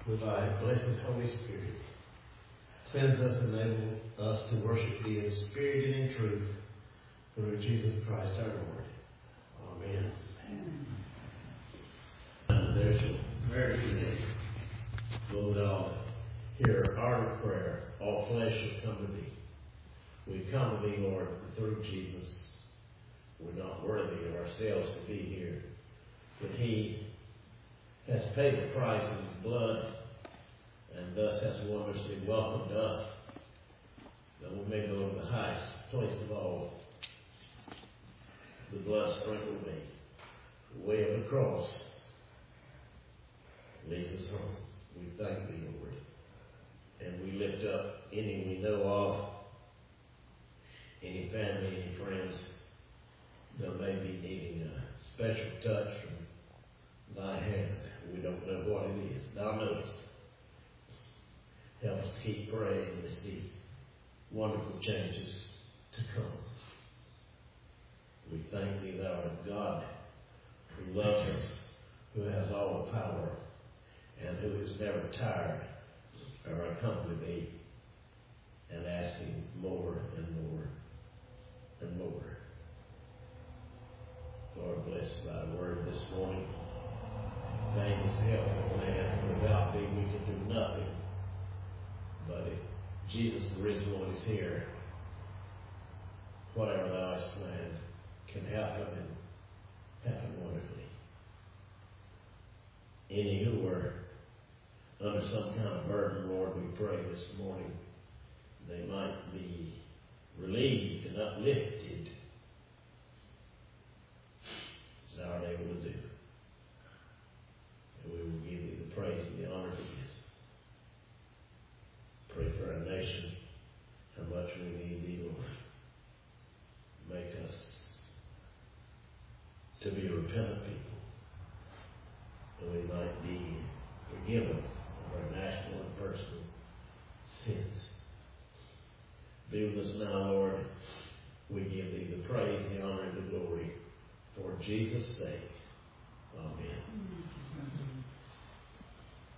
with thy blessed Holy Spirit. Cleanse us and enable us to worship thee in spirit and in truth, through Jesus Christ our Lord. Amen. And there's a very today. Lord, I'll hear our heart of prayer. All flesh shall come to thee. We come to thee, Lord, through Jesus. We're not worthy of ourselves to be here, but he has paid the price in his blood, and thus has wondrously welcomed us, that we may go to the highest place of all. The blood sprinkled me, the way of the cross leads us home. We thank thee, Lord, and we lift up any we know of, any family, any friends that may be needing a special touch from thy hand. We don't know what it is. Thou knowest. Help us to keep praying and see wonderful changes to come. We thank thee, thou art God, who loves us, who has all the power, and who is never tired of our company and asking more and more and more. Lord, bless thy word this morning. Thank is helpful, man. Without thee, we can do nothing. But if Jesus, the risen one, is here, whatever thou hast planned can happen and happen wonderfully. Any who are under some kind of burden, Lord, we pray this morning they might be relieved and uplifted as thou art able to do. And we will give thee the praise and the honor for this. Pray for our nation, how much we need thee, Lord. Make us to be a repentant people, that we might be forgiven of our national and personal sins. Be with us now, Lord. We give thee the praise, the honor, and the glory for Jesus' sake. Amen.